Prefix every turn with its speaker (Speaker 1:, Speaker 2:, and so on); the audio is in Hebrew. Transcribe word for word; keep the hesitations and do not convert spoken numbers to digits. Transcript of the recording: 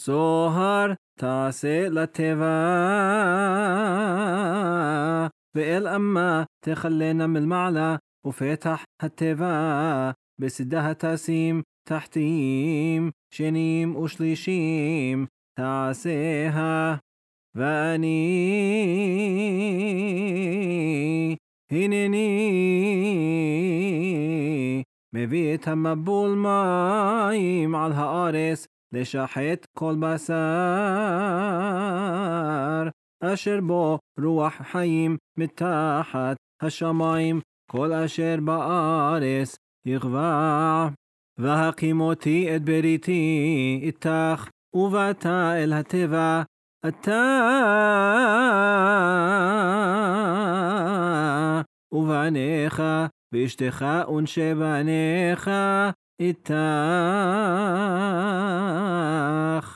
Speaker 1: זוהר תעשה לטבע ואל אמה תחלנה מלמעלה ופתח הטבע בסדה תשים תחתים שנים ושלישים תעשיה ואני הנני מביא את המבול מים על הארץ לשחט כל בשר אשר בו רוח חיים מתחת השמיים כל אשר בארץ יגווע והקימותי את בריתי איתך ובאת אל הטבע אתה ובניך ואשתך ונשי בניך איתך